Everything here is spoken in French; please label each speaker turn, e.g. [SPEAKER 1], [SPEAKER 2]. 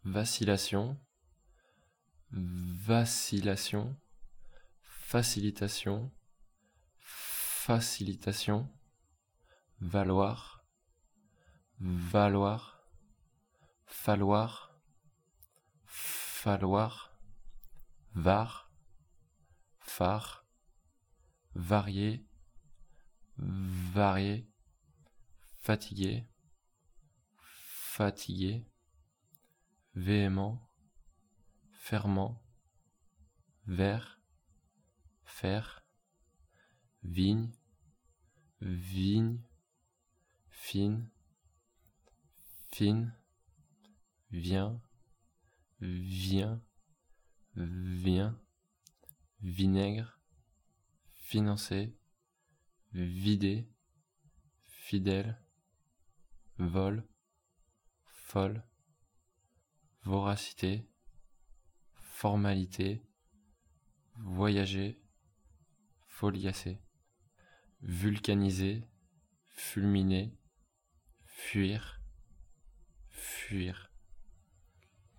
[SPEAKER 1] vacillation, vacillation, facilitation, facilitation, valoir, valoir, falloir, falloir, var, phare, varier, varier, fatigué, fatigué, véhément, ferment, vert, faire, vigne, vigne, fine, fine, vient, vient, vient, vinaigre, financer, vider, fidèle, vol, folle, voracité, formalité, voyager, foliacer, vulcaniser, fulminer, fuir, fuir.